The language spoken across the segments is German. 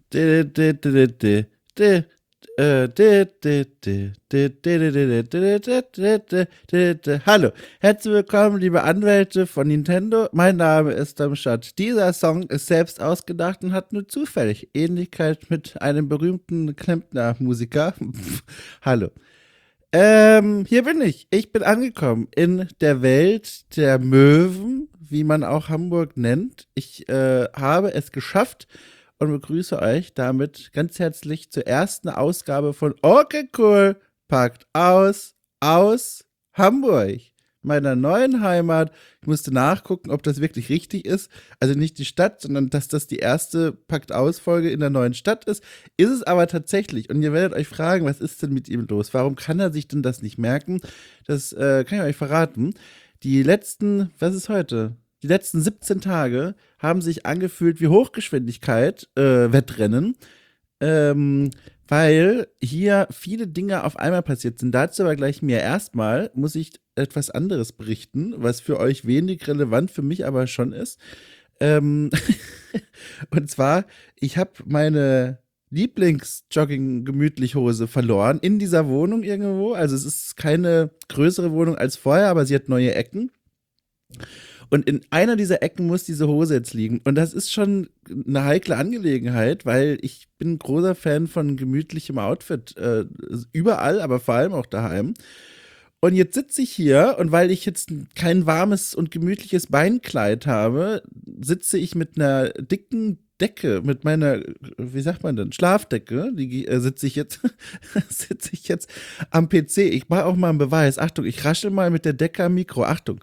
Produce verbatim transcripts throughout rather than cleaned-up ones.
Di- di- di- di- di- di- äh, di- di- di- di- di- di- di- di- di- di- di- di- di- di- Hallo, herzlich willkommen, liebe Anwälte von Nintendo. Mein Name ist Darmstadt. Dieser Song ist selbst ausgedacht und hat nur zufällig Ähnlichkeit mit einem berühmten Klempner-Musiker. Hallo. Ähm, hier bin ich. Ich bin angekommen in der Welt der Möwen, wie man auch Hamburg nennt. Ich äh, habe es geschafft und begrüße euch damit ganz herzlich zur ersten Ausgabe von Okay Cool packt aus aus Hamburg, meiner neuen Heimat. Ich musste nachgucken, ob das wirklich richtig ist. Also nicht die Stadt, sondern dass das die erste packt aus Folge in der neuen Stadt ist. Ist es aber tatsächlich. Und ihr werdet euch fragen, was ist denn mit ihm los? Warum kann er sich denn das nicht merken? Das äh, kann ich euch verraten. Die letzten, was ist heute? Die letzten siebzehn Tage haben sich angefühlt wie Hochgeschwindigkeit, äh, Wettrennen, ähm, weil hier viele Dinge auf einmal passiert sind. Dazu aber gleich mehr. Erstmal muss ich etwas anderes berichten, was für euch wenig relevant, für mich aber schon ist. Ähm, und zwar, ich habe meine Lieblings-Jogging-Gemütlich-Hose verloren in dieser Wohnung irgendwo. Also es ist keine größere Wohnung als vorher, aber sie hat neue Ecken. Und in einer dieser Ecken muss diese Hose jetzt liegen. Und das ist schon eine heikle Angelegenheit, weil ich bin ein großer Fan von gemütlichem Outfit. Äh, überall, aber vor allem auch daheim. Und jetzt sitze ich hier und weil ich jetzt kein warmes und gemütliches Beinkleid habe, sitze ich mit einer dicken Decke, mit meiner, wie sagt man denn, Schlafdecke, die äh, sitze ich jetzt, sitze ich jetzt am P C. Ich mache auch mal einen Beweis. Achtung, ich raschel mal mit der Decke am Mikro. Achtung.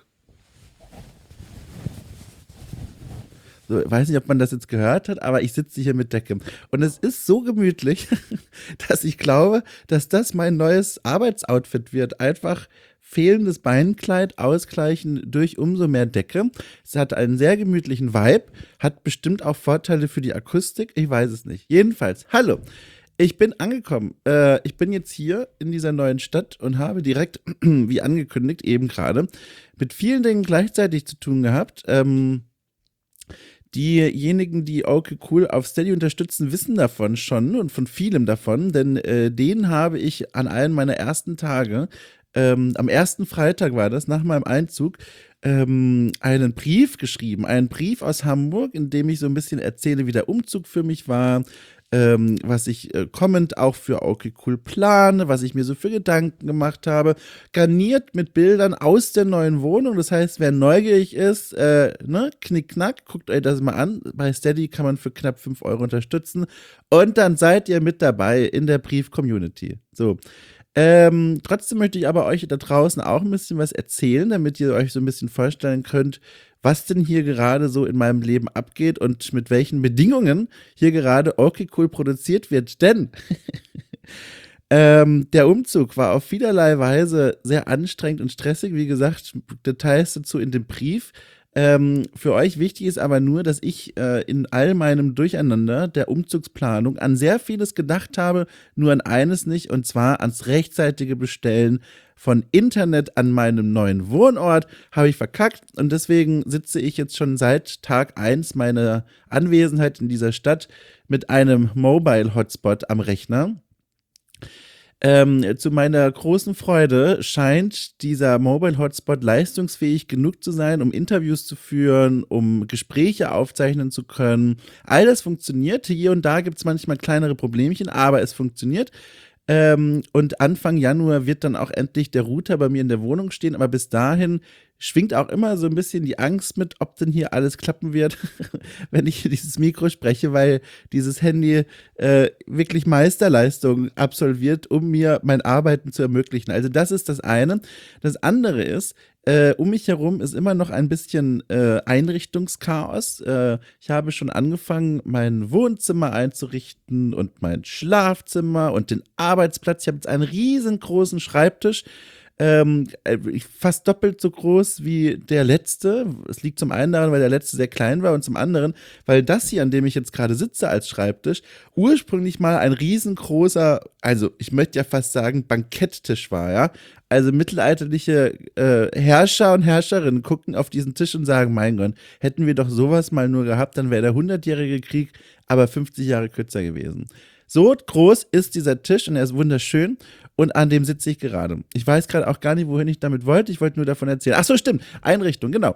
So, weiß nicht, ob man das jetzt gehört hat, aber ich sitze hier mit Decke. Und es ist so gemütlich, dass ich glaube, dass das mein neues Arbeitsoutfit wird. Einfach fehlendes Beinkleid ausgleichen durch umso mehr Decke. Es hat einen sehr gemütlichen Vibe, hat bestimmt auch Vorteile für die Akustik. Ich weiß es nicht. Jedenfalls, hallo. Ich bin angekommen. Äh, ich bin jetzt hier in dieser neuen Stadt und habe direkt, wie angekündigt, eben gerade, mit vielen Dingen gleichzeitig zu tun gehabt. Ähm, Diejenigen, die Okay Cool auf Steady unterstützen, wissen davon schon und von vielem davon, denn äh, denen habe ich an einem meiner ersten Tage, ähm, am ersten Freitag war das, nach meinem Einzug, ähm, einen Brief geschrieben, einen Brief aus Hamburg, in dem ich so ein bisschen erzähle, wie der Umzug für mich war, ähm, was ich äh, kommend auch für Okay Cool plane, was ich mir so für Gedanken gemacht habe, garniert mit Bildern aus der neuen Wohnung. Das heißt, wer neugierig ist, äh, ne, knickknack, guckt euch das mal an. Bei Steady kann man für knapp fünf Euro unterstützen. Und dann seid ihr mit dabei in der Brief-Community. So. Ähm, trotzdem möchte ich aber euch da draußen auch ein bisschen was erzählen, damit ihr euch so ein bisschen vorstellen könnt, was denn hier gerade so in meinem Leben abgeht und mit welchen Bedingungen hier gerade Okay Cool produziert wird. Denn ähm, der Umzug war auf vielerlei Weise sehr anstrengend und stressig. Wie gesagt, Details dazu in dem Brief. Ähm, für euch wichtig ist aber nur, dass ich äh, in all meinem Durcheinander der Umzugsplanung an sehr vieles gedacht habe, nur an eines nicht, und zwar ans rechtzeitige Bestellen von Internet an meinem neuen Wohnort. Habe ich verkackt und deswegen sitze ich jetzt schon seit Tag eins meiner Anwesenheit in dieser Stadt mit einem Mobile-Hotspot am Rechner. Ähm, zu meiner großen Freude scheint dieser Mobile Hotspot leistungsfähig genug zu sein, um Interviews zu führen, um Gespräche aufzeichnen zu können. All das funktioniert. Hier und da gibt es manchmal kleinere Problemchen, aber es funktioniert. Ähm, und Anfang Januar wird dann auch endlich der Router bei mir in der Wohnung stehen, aber bis dahin schwingt auch immer so ein bisschen die Angst mit, ob denn hier alles klappen wird, wenn ich hier dieses Mikro spreche, weil dieses Handy äh, wirklich Meisterleistung absolviert, um mir mein Arbeiten zu ermöglichen. Also das ist das eine. Das andere ist, äh, um mich herum ist immer noch ein bisschen äh, Einrichtungschaos. Äh, ich habe schon angefangen, mein Wohnzimmer einzurichten und mein Schlafzimmer und den Arbeitsplatz. Ich habe jetzt einen riesengroßen Schreibtisch, ähm, fast doppelt so groß wie der letzte. Es liegt zum einen daran, weil der letzte sehr klein war und zum anderen, weil das hier, an dem ich jetzt gerade sitze als Schreibtisch, ursprünglich mal ein riesengroßer, also ich möchte ja fast sagen, Banketttisch war, ja. Also mittelalterliche äh, Herrscher und Herrscherinnen gucken auf diesen Tisch und sagen, mein Gott, hätten wir doch sowas mal nur gehabt, dann wäre der hundertjährige Krieg aber fünfzig Jahre kürzer gewesen. So groß ist dieser Tisch und er ist wunderschön und an dem sitze ich gerade. Ich weiß gerade auch gar nicht, wohin ich damit wollte. Ich wollte nur davon erzählen. Ach so, stimmt. Einrichtung, genau.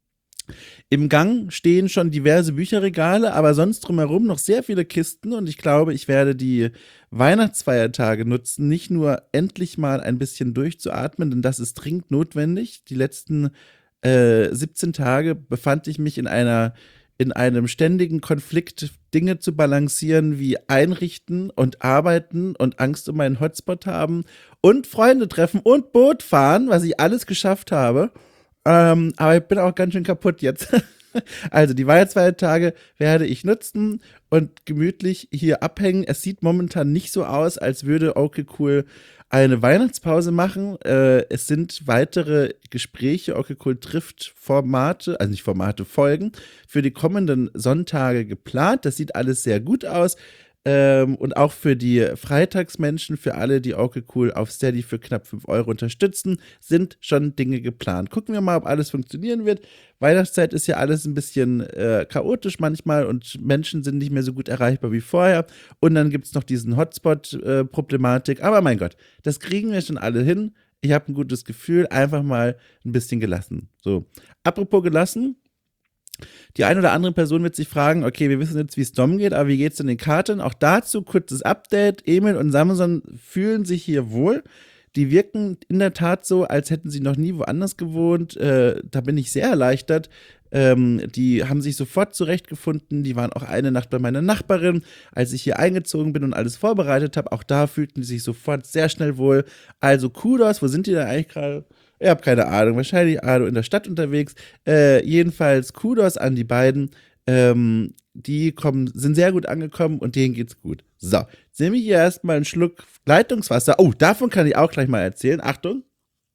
Im Gang stehen schon diverse Bücherregale, aber sonst drumherum noch sehr viele Kisten und ich glaube, ich werde die Weihnachtsfeiertage nutzen, nicht nur endlich mal ein bisschen durchzuatmen, denn das ist dringend notwendig. Die letzten äh, siebzehn Tage befand ich mich in einer in einem ständigen Konflikt, Dinge zu balancieren wie einrichten und arbeiten und Angst um meinen Hotspot haben und Freunde treffen und Boot fahren, was ich alles geschafft habe. Ähm, aber ich bin auch ganz schön kaputt jetzt. Also die Weihnachtsfeiertage werde ich nutzen und gemütlich hier abhängen. Es sieht momentan nicht so aus, als würde Okay Cool eine Weihnachtspause machen. Äh, es sind weitere Gespräche, Okay Cool trifft Formate, also nicht Formate, Folgen für die kommenden Sonntage geplant. Das sieht alles sehr gut aus. Ähm, und auch für die Freitagsmenschen, für alle, die Okay Cool auf Steady für knapp fünf Euro unterstützen, sind schon Dinge geplant. Gucken wir mal, ob alles funktionieren wird. Weihnachtszeit ist ja alles ein bisschen äh, chaotisch manchmal und Menschen sind nicht mehr so gut erreichbar wie vorher. Und dann gibt es noch diesen Hotspot-Problematik. Aber mein Gott, das kriegen wir schon alle hin. Ich habe ein gutes Gefühl, einfach mal ein bisschen gelassen. So, apropos gelassen. Die eine oder andere Person wird sich fragen, okay, wir wissen jetzt, wie es Dom geht, aber wie geht es denn den Karten? Auch dazu kurzes Update. Emil und Samson fühlen sich hier wohl. Die wirken in der Tat so, als hätten sie noch nie woanders gewohnt. Äh, da bin ich sehr erleichtert. Ähm, die haben sich sofort zurechtgefunden. Die waren auch eine Nacht bei meiner Nachbarin, als ich hier eingezogen bin und alles vorbereitet habe. Auch da fühlten sie sich sofort sehr schnell wohl. Also Kudos, wo sind die da eigentlich gerade? Ich habe keine Ahnung, wahrscheinlich Ado in der Stadt unterwegs. Äh, jedenfalls Kudos an die beiden. Ähm, die kommen, sind sehr gut angekommen und denen geht's gut. So, jetzt nehme ich hier erstmal einen Schluck Leitungswasser. Oh, davon kann ich auch gleich mal erzählen. Achtung.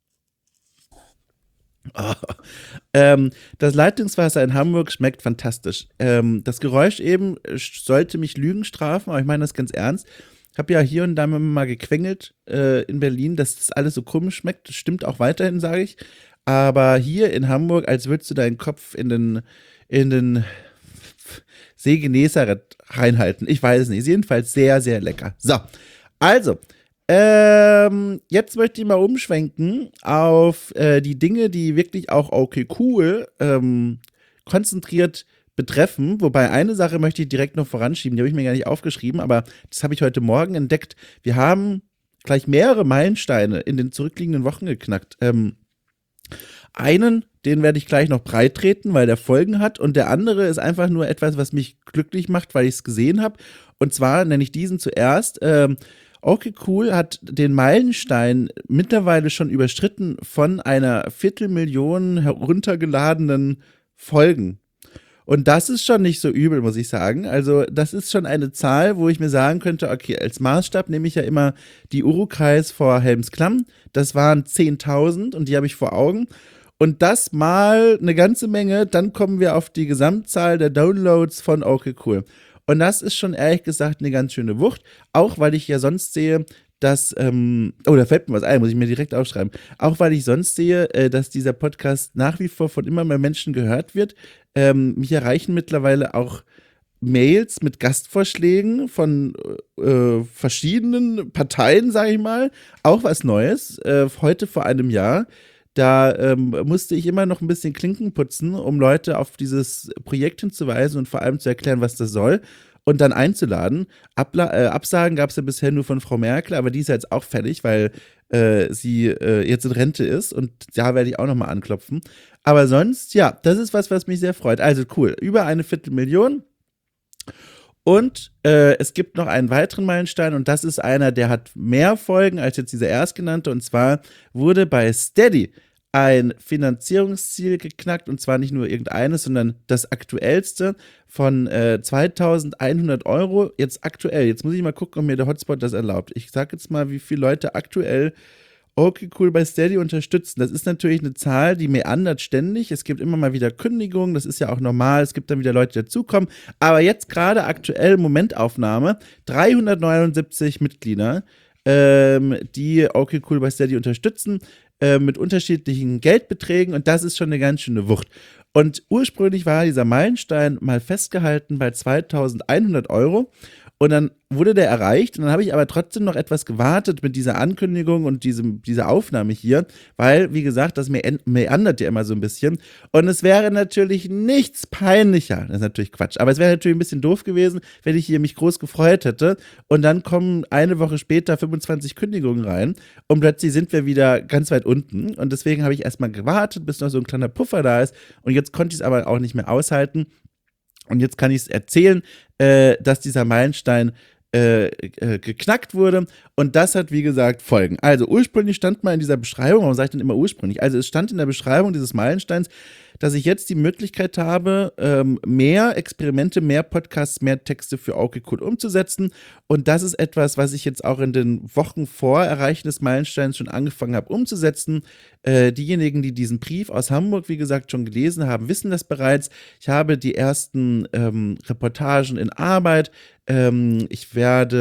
Oh. Ähm, das Leitungswasser in Hamburg schmeckt fantastisch. Ähm, das Geräusch eben sollte mich Lügen strafen, aber ich meine das ganz ernst. Ich habe ja hier und da mal gequengelt äh, in Berlin, dass das alles so komisch schmeckt. Das stimmt auch weiterhin, sage ich. Aber hier in Hamburg, als würdest du deinen Kopf in den, in den See Genezareth reinhalten. Ich weiß es nicht. Ist jedenfalls sehr, sehr lecker. So, also, ähm, jetzt möchte ich mal umschwenken auf äh, die Dinge, die wirklich auch Okay Cool ähm, konzentriert betreffen, wobei eine Sache möchte ich direkt noch voranschieben, die habe ich mir gar nicht aufgeschrieben, aber das habe ich heute Morgen entdeckt. Wir haben gleich mehrere Meilensteine in den zurückliegenden Wochen geknackt. Ähm, einen, den werde ich gleich noch breit treten, weil der Folgen hat und der andere ist einfach nur etwas, was mich glücklich macht, weil ich es gesehen habe und zwar nenne ich diesen zuerst. Ähm, Okay Cool hat den Meilenstein mittlerweile schon überschritten von einer Viertelmillion heruntergeladenen Folgen. Und das ist schon nicht so übel, muss ich sagen. Also das ist schon eine Zahl, wo ich mir sagen könnte, okay, als Maßstab nehme ich ja immer die Urukreis vor Helmsklamm. Das waren zehntausend und die habe ich vor Augen. Und das mal eine ganze Menge, dann kommen wir auf die Gesamtzahl der Downloads von Okay Cool. Und das ist schon ehrlich gesagt eine ganz schöne Wucht, auch weil ich ja sonst sehe, dass, ähm, oh, da fällt mir was ein, muss ich mir direkt aufschreiben. Auch weil ich sonst sehe, äh, dass dieser Podcast nach wie vor von immer mehr Menschen gehört wird. Ähm, mich erreichen mittlerweile auch Mails mit Gastvorschlägen von äh, verschiedenen Parteien, sage ich mal. Auch was Neues. Äh, heute vor einem Jahr. Da ähm, musste ich immer noch ein bisschen Klinken putzen, um Leute auf dieses Projekt hinzuweisen und vor allem zu erklären, was das soll. Und dann einzuladen. Abla äh, Absagen gab es ja bisher nur von Frau Merkel, aber die ist ja jetzt auch fertig, weil äh, sie äh, jetzt in Rente ist und da werde ich auch nochmal anklopfen. Aber sonst, ja, das ist was, was mich sehr freut. Also cool, über eine Viertelmillion. Und äh, es gibt noch einen weiteren Meilenstein und das ist einer, der hat mehr Folgen als jetzt dieser erstgenannte. Und zwar wurde bei Steady ein Finanzierungsziel geknackt und zwar nicht nur irgendeines, sondern das aktuellste von äh, zweitausendeinhundert Euro. Jetzt aktuell, jetzt muss ich mal gucken, ob mir der Hotspot das erlaubt. Ich sag jetzt mal, wie viele Leute aktuell Okay Cool bei Steady unterstützen. Das ist natürlich eine Zahl, die meandert ständig. Es gibt immer mal wieder Kündigungen, das ist ja auch normal. Es gibt dann wieder Leute, die dazukommen. Aber jetzt gerade aktuell Momentaufnahme, dreihundertneunundsiebzig Mitglieder. ähm, die okay cool bei Steady unterstützen, äh, mit unterschiedlichen Geldbeträgen und das ist schon eine ganz schöne Wucht. Und ursprünglich war dieser Meilenstein mal festgehalten bei zweitausendeinhundert Euro und dann wurde der erreicht und dann habe ich aber trotzdem noch etwas gewartet mit dieser Ankündigung und diesem, dieser Aufnahme hier, weil, wie gesagt, das me- meandert ja immer so ein bisschen und es wäre natürlich nichts peinlicher, das ist natürlich Quatsch, aber es wäre natürlich ein bisschen doof gewesen, wenn ich hier mich groß gefreut hätte und dann kommen eine Woche später fünfundzwanzig Kündigungen rein und plötzlich sind wir wieder ganz weit unten und deswegen habe ich erstmal gewartet, bis noch so ein kleiner Puffer da ist und jetzt konnte ich es aber auch nicht mehr aushalten. Und jetzt kann ich es erzählen, äh, dass dieser Meilenstein äh, äh, geknackt wurde. Und das hat, wie gesagt, Folgen. Also ursprünglich stand mal in dieser Beschreibung, warum sage ich denn immer ursprünglich? Also es stand in der Beschreibung dieses Meilensteins, dass ich jetzt die Möglichkeit habe, ähm, mehr Experimente, mehr Podcasts, mehr Texte für okay cool umzusetzen. Und das ist etwas, was ich jetzt auch in den Wochen vor Erreichen des Meilensteins schon angefangen habe umzusetzen. Äh, diejenigen, die diesen Brief aus Hamburg, wie gesagt, schon gelesen haben, wissen das bereits. Ich habe die ersten ähm, Reportagen in Arbeit. Ähm, ich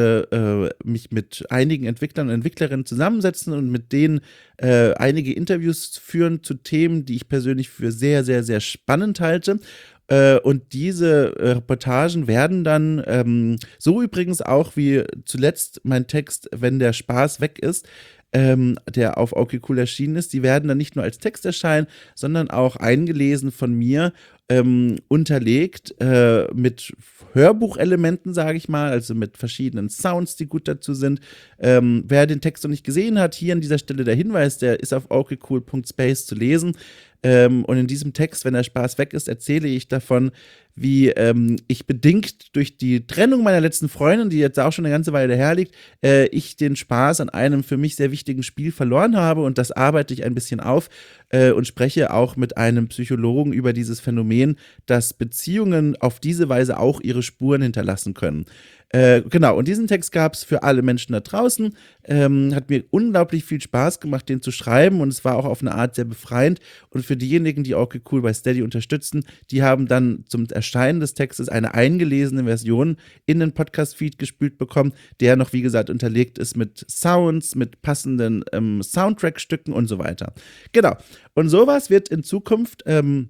werde äh, mich mit einigen Entwicklern und Entwicklerinnen zusammensetzen und mit denen äh, einige Interviews führen zu Themen, die ich persönlich für sehr, sehr, sehr spannend halte. Äh, und diese äh, Reportagen werden dann, ähm, so übrigens auch wie zuletzt mein Text, wenn der Spaß weg ist, ähm, der auf okay cool erschienen ist, die werden dann nicht nur als Text erscheinen, sondern auch eingelesen von mir, ähm, unterlegt äh, mit Hörbuchelementen, sage ich mal, also mit verschiedenen Sounds, die gut dazu sind. Ähm, wer den Text noch nicht gesehen hat, hier an dieser Stelle der Hinweis, der ist auf okaycool punkt space zu lesen. Ähm, und in diesem Text, wenn der Spaß weg ist, erzähle ich davon, wie ähm, ich bedingt durch die Trennung meiner letzten Freundin, die jetzt auch schon eine ganze Weile herliegt, äh, ich den Spaß an einem für mich sehr wichtigen Spiel verloren habe und das arbeite ich ein bisschen auf äh, und spreche auch mit einem Psychologen über dieses Phänomen, dass Beziehungen auf diese Weise auch ihre Spuren hinterlassen können. Äh, genau, und diesen Text gab es für alle Menschen da draußen. Ähm, hat mir unglaublich viel Spaß gemacht, den zu schreiben und es war auch auf eine Art sehr befreiend. Und für diejenigen, die okay cool bei Steady unterstützen, die haben dann zum Erscheinen des Textes eine eingelesene Version in den Podcast-Feed gespült bekommen, der noch, wie gesagt, unterlegt ist mit Sounds, mit passenden ähm, Soundtrack-Stücken und so weiter. Genau. Und sowas wird in Zukunft ähm,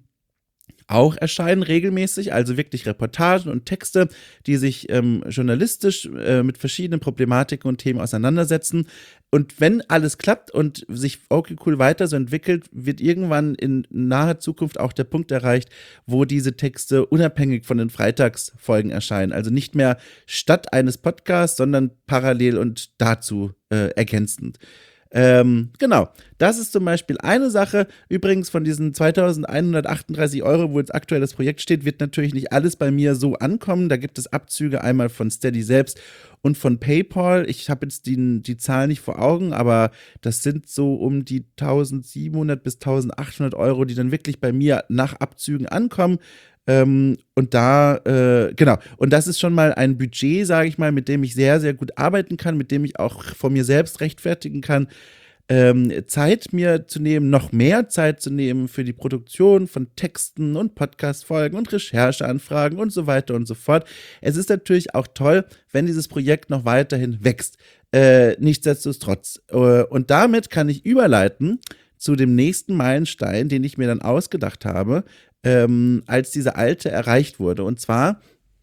auch erscheinen regelmäßig, also wirklich Reportagen und Texte, die sich ähm, journalistisch äh, mit verschiedenen Problematiken und Themen auseinandersetzen. Und wenn alles klappt und sich okay cool weiter so entwickelt, wird irgendwann in naher Zukunft auch der Punkt erreicht, wo diese Texte unabhängig von den Freitagsfolgen erscheinen. Also nicht mehr statt eines Podcasts, sondern parallel und dazu äh, ergänzend. Ähm, genau, das ist zum Beispiel eine Sache. Übrigens von diesen zweitausendeinhundertachtunddreißig Euro, wo jetzt aktuell das Projekt steht, wird natürlich nicht alles bei mir so ankommen. Da gibt es Abzüge einmal von Steady selbst und von PayPal. Ich habe jetzt die, die Zahl nicht vor Augen, aber das sind so um die tausendsiebenhundert bis eintausendachthundert Euro, die dann wirklich bei mir nach Abzügen ankommen. Ähm, und da, äh, genau, und das ist schon mal ein Budget, sage ich mal, mit dem ich sehr, sehr gut arbeiten kann, mit dem ich auch von mir selbst rechtfertigen kann, ähm, Zeit mir zu nehmen, noch mehr Zeit zu nehmen für die Produktion von Texten und Podcast-Folgen und Rechercheanfragen und so weiter und so fort. Es ist natürlich auch toll, wenn dieses Projekt noch weiterhin wächst. Äh, nichtsdestotrotz. Äh, und damit kann ich überleiten zu dem nächsten Meilenstein, den ich mir dann ausgedacht habe, ähm, als dieser alte erreicht wurde. Und zwar,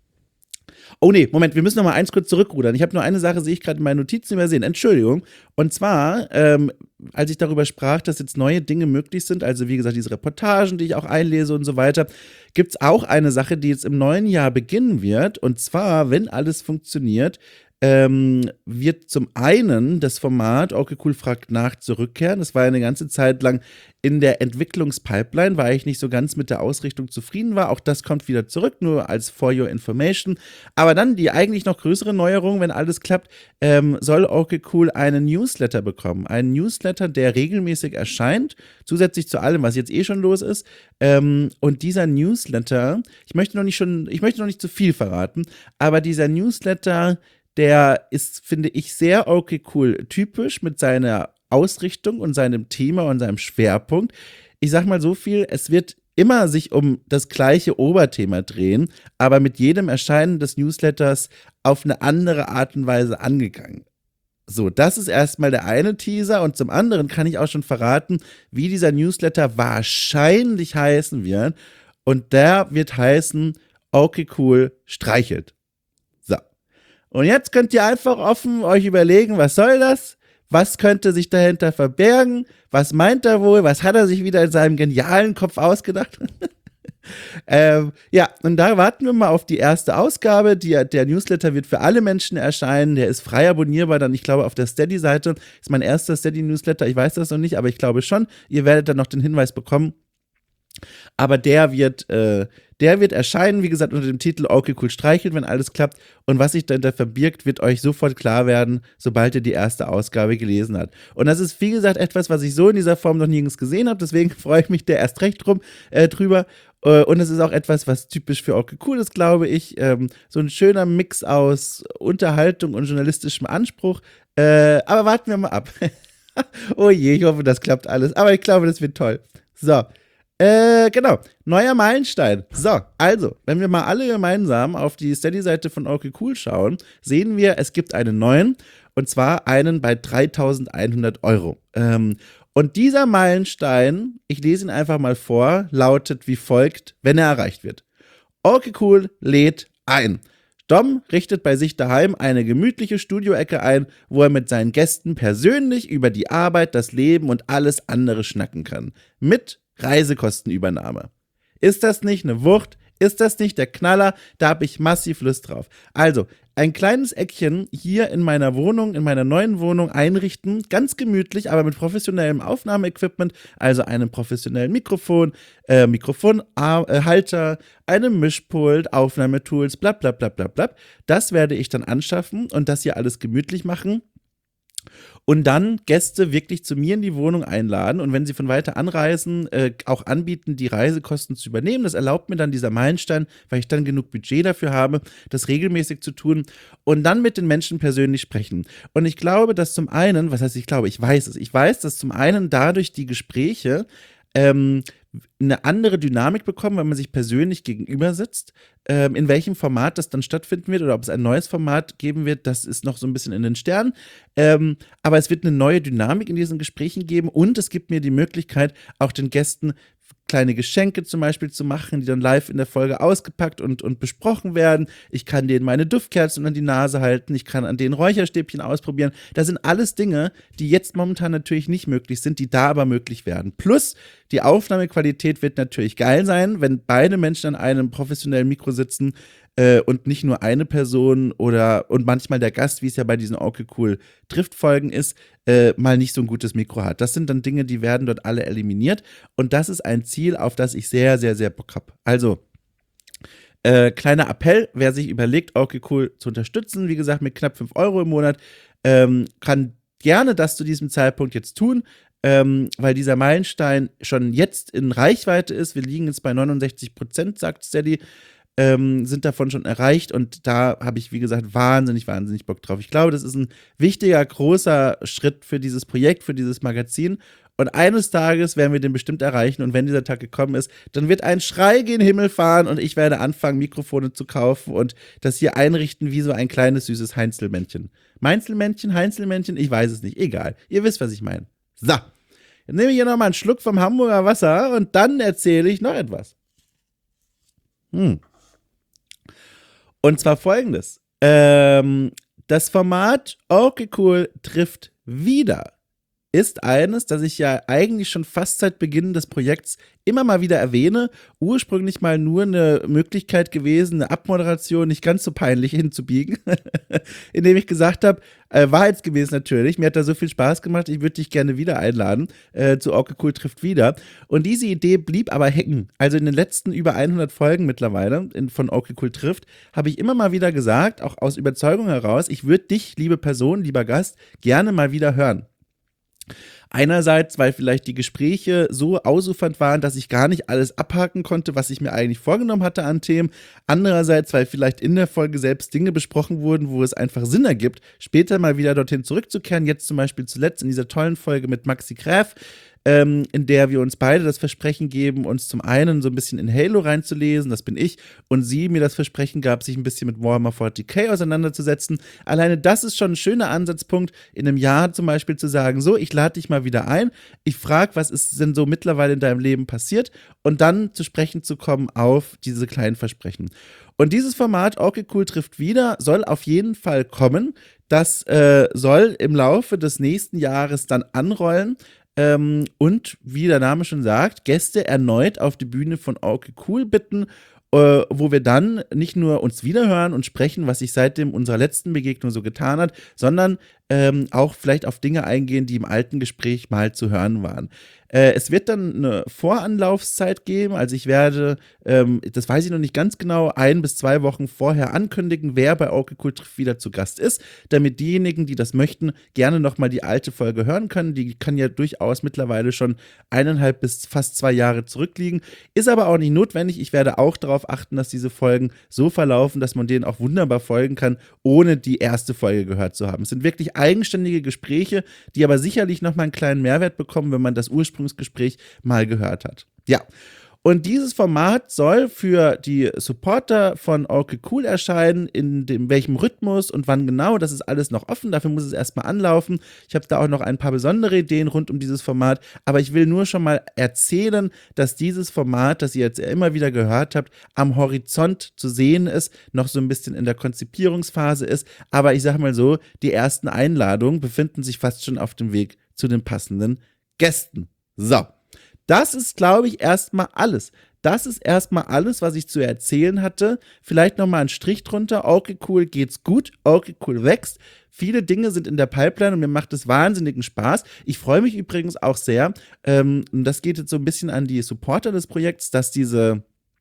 oh nee, Moment, wir müssen noch mal eins kurz zurückrudern. Ich habe nur eine Sache, sehe ich gerade in meinen Notizen übersehen. Entschuldigung. Und zwar, ähm, als ich darüber sprach, dass jetzt neue Dinge möglich sind, also wie gesagt, diese Reportagen, die ich auch einlese und so weiter, gibt es auch eine Sache, die jetzt im neuen Jahr beginnen wird. Und zwar, wenn alles funktioniert, ähm, wird zum einen das Format okay cool fragt nach zurückkehren. Das war eine ganze Zeit lang in der Entwicklungspipeline, weil ich nicht so ganz mit der Ausrichtung zufrieden war. Auch das kommt wieder zurück, nur als for your information. Aber dann die eigentlich noch größere Neuerung, wenn alles klappt, ähm, soll okay cool einen Newsletter bekommen. Einen Newsletter, der regelmäßig erscheint, zusätzlich zu allem, was jetzt eh schon los ist. Ähm, und dieser Newsletter, ich möchte noch nicht schon, ich möchte noch nicht zu viel verraten, aber dieser Newsletter, der ist, finde ich, sehr okay cool typisch mit seiner Ausrichtung und seinem Thema und seinem Schwerpunkt. Ich sag mal so viel, es wird immer sich um das gleiche Oberthema drehen, aber mit jedem Erscheinen des Newsletters auf eine andere Art und Weise angegangen. So, das ist erstmal der eine Teaser und zum anderen kann ich auch schon verraten, wie dieser Newsletter wahrscheinlich heißen wird. Und der wird heißen, okay, cool, streichelt. So. Und jetzt könnt ihr einfach offen euch überlegen, was soll das? Was könnte sich dahinter verbergen? Was meint er wohl? Was hat er sich wieder in seinem genialen Kopf ausgedacht? ähm, ja, und da warten wir mal auf die erste Ausgabe. Die, der Newsletter wird für alle Menschen erscheinen. Der ist frei abonnierbar, dann, ich glaube, auf der Steady-Seite. Ist mein erster Steady-Newsletter. Ich weiß das noch nicht, aber ich glaube schon. Ihr werdet dann noch den Hinweis bekommen. Aber der wird, äh, der wird erscheinen, wie gesagt, unter dem Titel Okay, cool, streichelt, wenn alles klappt. Und was sich dahinter verbirgt, wird euch sofort klar werden, sobald ihr die erste Ausgabe gelesen habt. Und das ist, wie gesagt, etwas, was ich so in dieser Form noch nirgends gesehen habe. Deswegen freue ich mich da erst recht drum, äh, drüber. Äh, und es ist auch etwas, was typisch für Okay, cool ist, glaube ich. Ähm, so ein schöner Mix aus Unterhaltung und journalistischem Anspruch. Äh, aber warten wir mal ab. Oh je, ich hoffe, das klappt alles. Aber ich glaube, das wird toll. So. Äh, genau. Neuer Meilenstein. So, also, wenn wir mal alle gemeinsam auf die Steady-Seite von Okay Cool schauen, sehen wir, es gibt einen neuen, und zwar einen bei dreitausendeinhundert Euro. Ähm, und dieser Meilenstein, ich lese ihn einfach mal vor, lautet wie folgt, wenn er erreicht wird. Okay Cool lädt ein. Dom richtet bei sich daheim eine gemütliche Studioecke ein, wo er mit seinen Gästen persönlich über die Arbeit, das Leben und alles andere schnacken kann. Mit Reisekostenübernahme. Ist das nicht eine Wucht? Ist das nicht der Knaller? Da habe ich massiv Lust drauf. Also, ein kleines Eckchen hier in meiner Wohnung, in meiner neuen Wohnung einrichten, ganz gemütlich, aber mit professionellem Aufnahmeequipment, also einem professionellen Mikrofon, äh, Mikrofonhalter, einem Mischpult, Aufnahmetools, bla bla bla bla bla. Das werde ich dann anschaffen und das hier alles gemütlich machen. Und dann Gäste wirklich zu mir in die Wohnung einladen und wenn sie von weiter anreisen, äh, auch anbieten, die Reisekosten zu übernehmen. Das erlaubt mir dann dieser Meilenstein, weil ich dann genug Budget dafür habe, das regelmäßig zu tun und dann mit den Menschen persönlich sprechen. Und ich glaube, dass zum einen, was heißt ich glaube, ich weiß es, ich weiß, dass zum einen dadurch die Gespräche ähm, eine andere Dynamik bekommen, wenn man sich persönlich gegenüber sitzt. Ähm, in welchem Format das dann stattfinden wird oder ob es ein neues Format geben wird, das ist noch so ein bisschen in den Sternen. Ähm, aber es wird eine neue Dynamik in diesen Gesprächen geben und es gibt mir die Möglichkeit, auch den Gästen kleine Geschenke zum Beispiel zu machen, die dann live in der Folge ausgepackt und, und besprochen werden. Ich kann denen meine Duftkerzen an die Nase halten, ich kann an denen Räucherstäbchen ausprobieren. Das sind alles Dinge, die jetzt momentan natürlich nicht möglich sind, die da aber möglich werden. Plus, die Aufnahmequalität wird natürlich geil sein, wenn beide Menschen an einem professionellen Mikro sitzen äh, und nicht nur eine Person oder und manchmal der Gast, wie es ja bei diesen Okay Cool Drift-Folgen ist, äh, mal nicht so ein gutes Mikro hat. Das sind dann Dinge, die werden dort alle eliminiert und das ist ein Ziel, auf das ich sehr, sehr, sehr Bock habe. Also, äh, kleiner Appell, wer sich überlegt, Okay Cool zu unterstützen, wie gesagt, mit knapp fünf Euro im Monat, ähm, kann gerne das zu diesem Zeitpunkt jetzt tun. Ähm, weil dieser Meilenstein schon jetzt in Reichweite ist. Wir liegen jetzt bei neunundsechzig Prozent, sagt Steady, ähm, sind davon schon erreicht und da habe ich, wie gesagt, wahnsinnig, wahnsinnig Bock drauf. Ich glaube, das ist ein wichtiger, großer Schritt für dieses Projekt, für dieses Magazin und eines Tages werden wir den bestimmt erreichen und wenn dieser Tag gekommen ist, dann wird ein Schrei gen Himmel fahren und ich werde anfangen, Mikrofone zu kaufen und das hier einrichten wie so ein kleines, süßes Heinzelmännchen. Meinzelmännchen, Heinzelmännchen, ich weiß es nicht, egal. Ihr wisst, was ich meine. So. Jetzt nehme ich hier nochmal einen Schluck vom Hamburger Wasser und dann erzähle ich noch etwas. Hm. Und zwar folgendes. Ähm, das Format Okay Cool trifft wieder ist eines, das ich ja eigentlich schon fast seit Beginn des Projekts immer mal wieder erwähne. Ursprünglich mal nur eine Möglichkeit gewesen, eine Abmoderation nicht ganz so peinlich hinzubiegen, indem ich gesagt habe, äh, wahrheitsgemäß natürlich, mir hat da so viel Spaß gemacht, ich würde dich gerne wieder einladen äh, zu Okay Cool trifft wieder. Und diese Idee blieb aber hängen. Also in den letzten über hundert Folgen mittlerweile in, von Okay Cool trifft, habe ich immer mal wieder gesagt, auch aus Überzeugung heraus, ich würde dich, liebe Person, lieber Gast, gerne mal wieder hören. Einerseits, weil vielleicht die Gespräche so ausufernd waren, dass ich gar nicht alles abhaken konnte, was ich mir eigentlich vorgenommen hatte an Themen. Andererseits, weil vielleicht in der Folge selbst Dinge besprochen wurden, wo es einfach Sinn ergibt, später mal wieder dorthin zurückzukehren. Jetzt zum Beispiel zuletzt in dieser tollen Folge mit Maxi Gräf. ähm, in der wir uns beide das Versprechen geben, uns zum einen so ein bisschen in Halo reinzulesen, das bin ich, und sie mir das Versprechen gab, sich ein bisschen mit Warhammer vierzig K auseinanderzusetzen. Alleine das ist schon ein schöner Ansatzpunkt, in einem Jahr zum Beispiel zu sagen, so, ich lade dich mal wieder ein, ich frage, was ist denn so mittlerweile in deinem Leben passiert und dann zu sprechen zu kommen auf diese kleinen Versprechen. Und dieses Format, okay, cool, trifft wieder, soll auf jeden Fall kommen. Das äh, soll im Laufe des nächsten Jahres dann anrollen. Ähm, und wie der Name schon sagt, Gäste erneut auf die Bühne von okay, cool bitten, äh, wo wir dann nicht nur uns wiederhören und sprechen, was sich seitdem unserer letzten Begegnung so getan hat, sondern ähm, auch vielleicht auf Dinge eingehen, die im alten Gespräch mal zu hören waren. Äh, es wird dann eine Voranlaufzeit geben, also ich werde, ähm, das weiß ich noch nicht ganz genau, ein bis zwei Wochen vorher ankündigen, wer bei okay, cool trifft wieder zu Gast ist, damit diejenigen, die das möchten, gerne nochmal die alte Folge hören können. Die kann ja durchaus mittlerweile schon eineinhalb bis fast zwei Jahre zurückliegen, ist aber auch nicht notwendig. Ich werde auch darauf achten, dass diese Folgen so verlaufen, dass man denen auch wunderbar folgen kann, ohne die erste Folge gehört zu haben. Es sind wirklich eigenständige Gespräche, die aber sicherlich nochmal einen kleinen Mehrwert bekommen, wenn man das Ursprungsgespräch mal gehört hat. Ja, und dieses Format soll für die Supporter von okay, cool erscheinen, in dem, welchem Rhythmus und wann genau, das ist alles noch offen, dafür muss es erstmal anlaufen. Ich habe da auch noch ein paar besondere Ideen rund um dieses Format, aber ich will nur schon mal erzählen, dass dieses Format, das ihr jetzt immer wieder gehört habt, am Horizont zu sehen ist, noch so ein bisschen in der Konzipierungsphase ist, aber ich sage mal so, die ersten Einladungen befinden sich fast schon auf dem Weg zu den passenden Gästen. So. Das ist, glaube ich, erstmal alles. Das ist erstmal alles, was ich zu erzählen hatte. Vielleicht nochmal einen Strich drunter. Okay, cool, geht's gut. Okay, cool, wächst. Viele Dinge sind in der Pipeline und mir macht es wahnsinnigen Spaß. Ich freue mich übrigens auch sehr, ähm, und das geht jetzt so ein bisschen an die Supporter des Projekts, dass diese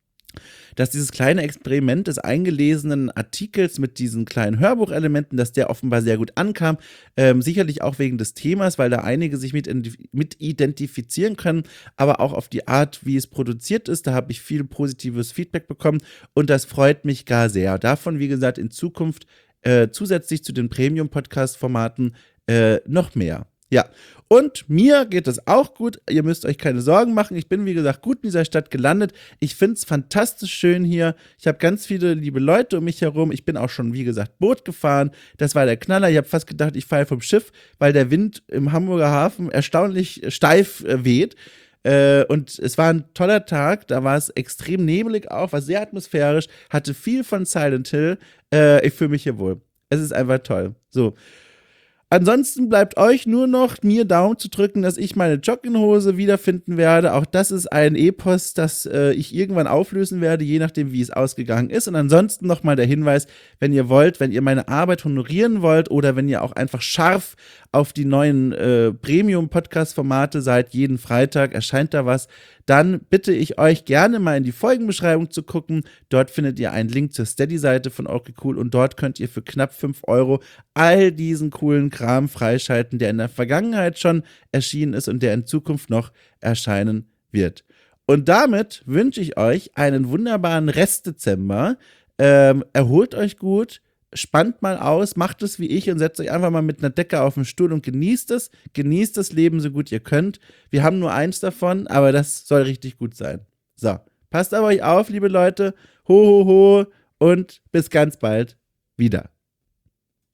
dass dieses kleine Experiment des eingelesenen Artikels mit diesen kleinen Hörbuchelementen, dass der offenbar sehr gut ankam, ähm, sicherlich auch wegen des Themas, weil da einige sich mit, mit identifizieren können, aber auch auf die Art, wie es produziert ist, da habe ich viel positives Feedback bekommen und das freut mich gar sehr. Davon, wie gesagt, in Zukunft äh, zusätzlich zu den Premium-Podcast-Formaten äh, noch mehr. Ja, und mir geht es auch gut. Ihr müsst euch keine Sorgen machen. Ich bin, wie gesagt, gut in dieser Stadt gelandet. Ich finde es fantastisch schön hier. Ich habe ganz viele liebe Leute um mich herum. Ich bin auch schon, wie gesagt, Boot gefahren. Das war der Knaller. Ich habe fast gedacht, ich falle vom Schiff, weil der Wind im Hamburger Hafen erstaunlich steif äh, weht. Äh, und es war ein toller Tag. Da war es extrem nebelig auch, war sehr atmosphärisch, hatte viel von Silent Hill. Äh, ich fühle mich hier wohl. Es ist einfach toll. So. Ansonsten bleibt euch nur noch, mir Daumen zu drücken, dass ich meine Jogginghose wiederfinden werde. Auch das ist ein Epos, das äh, ich irgendwann auflösen werde, je nachdem, wie es ausgegangen ist. Und ansonsten nochmal der Hinweis, wenn ihr wollt, wenn ihr meine Arbeit honorieren wollt oder wenn ihr auch einfach scharf auf die neuen äh, Premium-Podcast-Formate seid, jeden Freitag erscheint da was, dann bitte ich euch gerne mal in die Folgenbeschreibung zu gucken. Dort findet ihr einen Link zur Steady-Seite von okay, cool und dort könnt ihr für knapp fünf Euro all diesen coolen Kram freischalten, der in der Vergangenheit schon erschienen ist und der in Zukunft noch erscheinen wird. Und damit wünsche ich euch einen wunderbaren Restdezember. Ähm, erholt euch gut. Spannt mal aus, macht es wie ich und setzt euch einfach mal mit einer Decke auf den Stuhl und genießt es. Genießt das Leben so gut ihr könnt. Wir haben nur eins davon, aber das soll richtig gut sein. So, passt auf euch auf, liebe Leute. Ho, ho, ho und bis ganz bald wieder.